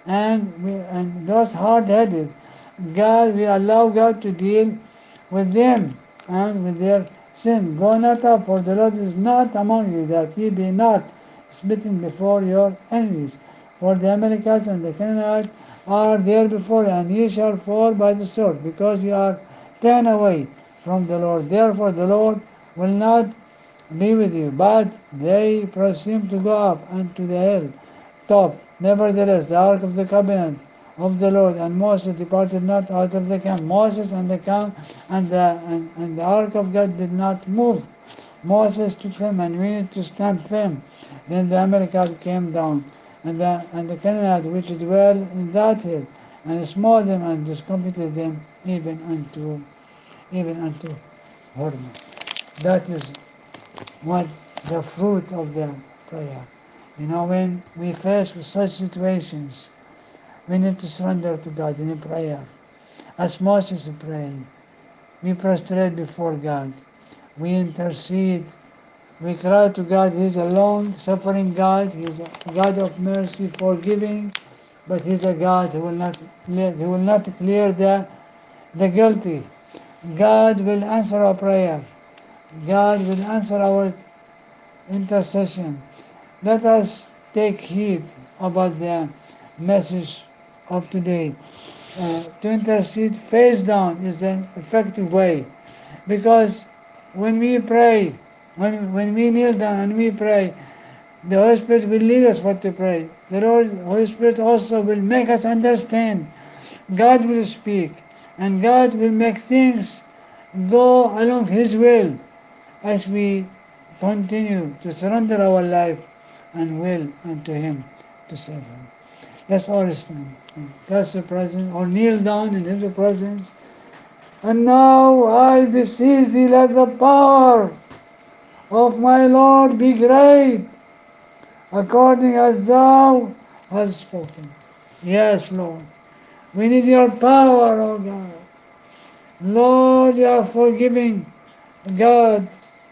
S1: And those hard-headed, we allow God to deal with them and with their sin. Go not up, for the Lord is not among you, that ye be not smitten before your enemies. For the Amalekites and the Canaanites are there before you, and ye shall fall by the sword, because you are turned away from the Lord. Therefore the Lord will not be with you. But they presumed to go up unto the hill top. Nevertheless, the ark of the covenant of the Lord and Moses departed not out of the camp. Moses and the camp and the ark of God did not move. Moses stood firm, and we need to stand firm. Then the Amalekites came down, and the Canaanites which dwell in that hill, and smote them and discomfited them even unto Hormah. That is what the fruit of the prayer. When we face with such situations, we need to surrender to God in prayer. As Moses prayed, we prostrate before God. We intercede. We cry to God. He is a long-suffering God. He is a God of mercy, forgiving, but He is a God who will not clear the guilty. God will answer our prayer. God will answer our intercession. Let us take heed about the message of today. To intercede face down is an effective way, because when we pray, when we kneel down and we pray, the Holy Spirit will lead us what to pray. The Holy Spirit also will make us understand. God will speak, and God will make things go along His will as we continue to surrender our life and will unto Him to save Him. Let's all stand in God's presence or kneel down in His presence. And now I beseech thee, let the power of my Lord be great, according as thou hast spoken. Yes, Lord. We need your power, O God. Lord, you are forgiving God.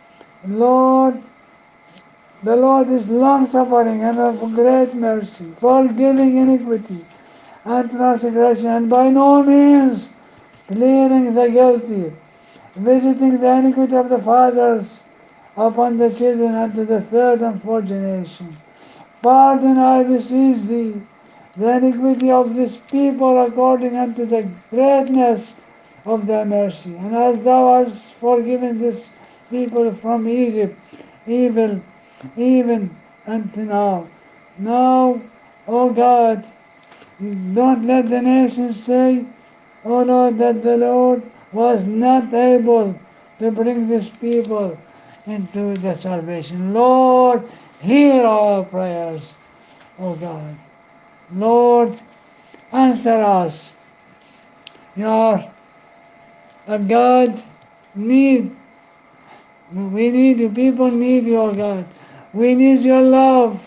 S1: Lord, the Lord is long-suffering and of great mercy, forgiving iniquity and transgression, and by no means clearing the guilty, visiting the iniquity of the fathers upon the children unto the third and fourth generation. Pardon, I beseech thee, the iniquity of this people according unto the greatness of thy mercy. And as thou hast forgiven this people from Egypt, evil, even unto now. Now, O God, don't let the nations say, O Lord, that the Lord was not able to bring this people into the salvation. Lord, hear our prayers, O God. Lord, answer us. You are a God need We need you. People need you, oh God. We need your love.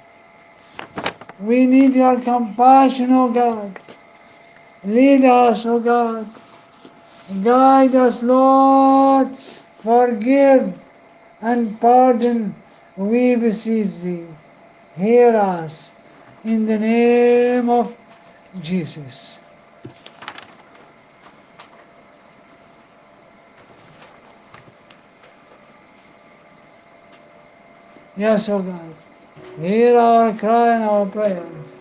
S1: We need your compassion, oh God. Lead us, oh God. Guide us, Lord. Forgive and pardon, we beseech thee. Hear us in the name of Jesus. Yes, O God. Hear our cry and our prayers.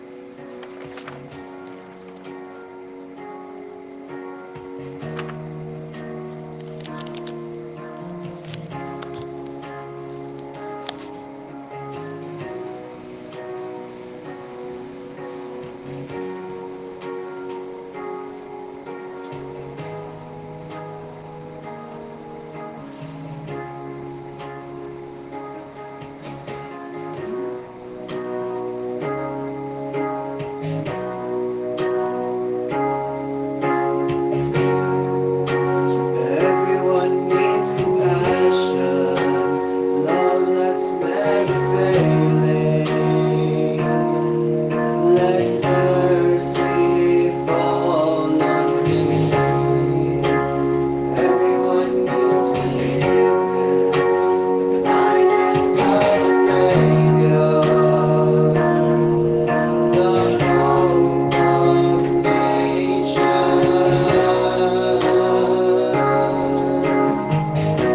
S2: Everyone needs compassion, love that's never failing. Let mercy fall on me. Everyone needs forgiveness, the kindness of a Savior, the hope of nations.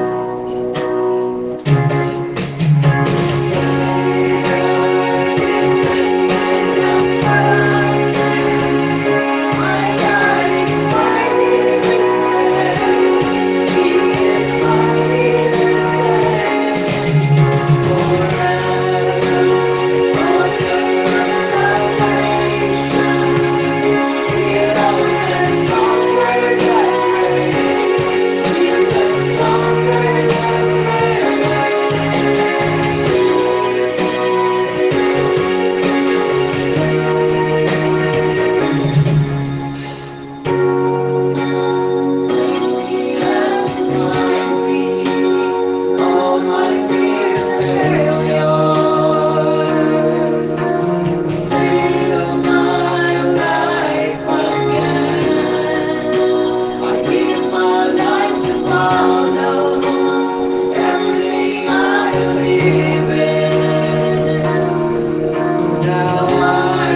S2: All my fears fail yours. Fill my life again. I give my life to follow everything I believe in. Now I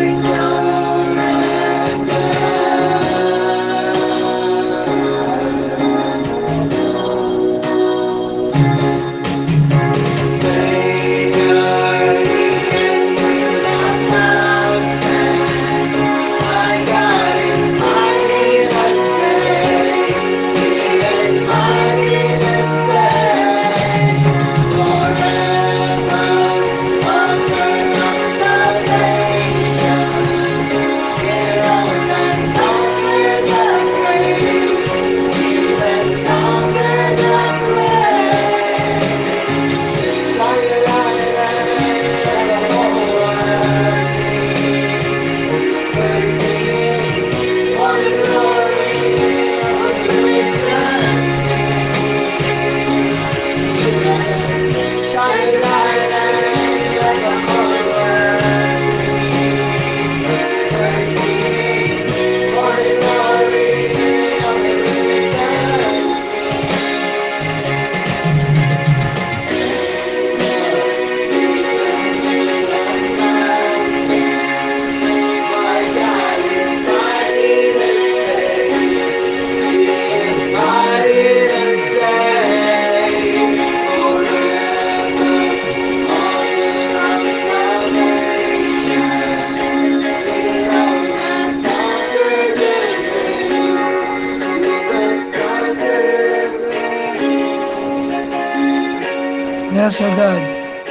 S1: Yes, O God.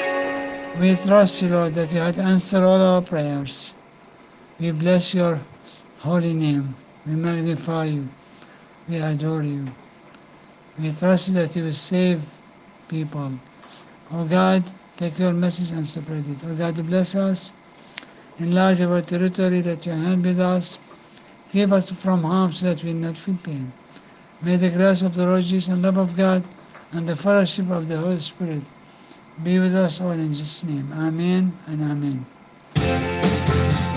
S1: We trust you, Lord, that you had answered all our prayers. We bless your holy name. We magnify you. We adore you. We trust you that you will save people. Oh God, take your message and spread it. Oh God, bless us. Enlarge our territory, that your hand with us. Keep us from harm so that we will not feel pain. May the grace of the Lord Jesus and love of God and the fellowship of the Holy Spirit be with us all in Jesus' name. Amen and amen.